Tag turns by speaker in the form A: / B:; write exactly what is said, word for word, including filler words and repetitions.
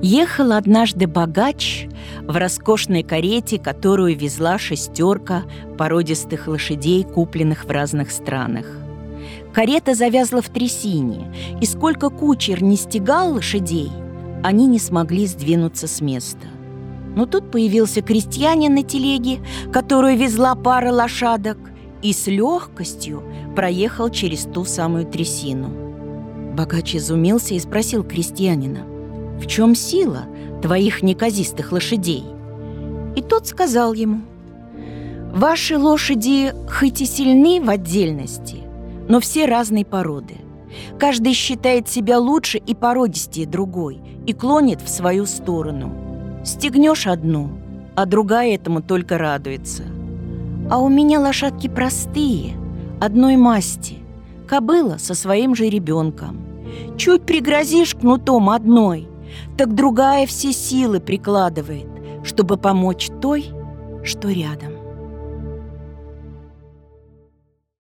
A: Ехал однажды богач в роскошной карете, которую везла шестерка породистых лошадей, купленных в разных странах. Карета завязла в трясине, и сколько кучер не стегал лошадей, они не смогли сдвинуться с места. Но тут появился крестьянин на телеге, которую везла пара лошадок, и с легкостью проехал через ту самую трясину. Богач изумился и спросил крестьянина: «В чем сила твоих неказистых лошадей?» И тот сказал ему: «Ваши лошади хоть и сильны в отдельности, но все разной породы. Каждый считает себя лучше и породистее другой и клонит в свою сторону. Стегнешь одну, а другая этому только радуется. А у меня лошадки простые, одной масти, кобыла со своим же ребенком. Чуть пригрозишь кнутом одной, так другая все силы прикладывает, чтобы помочь той, что рядом».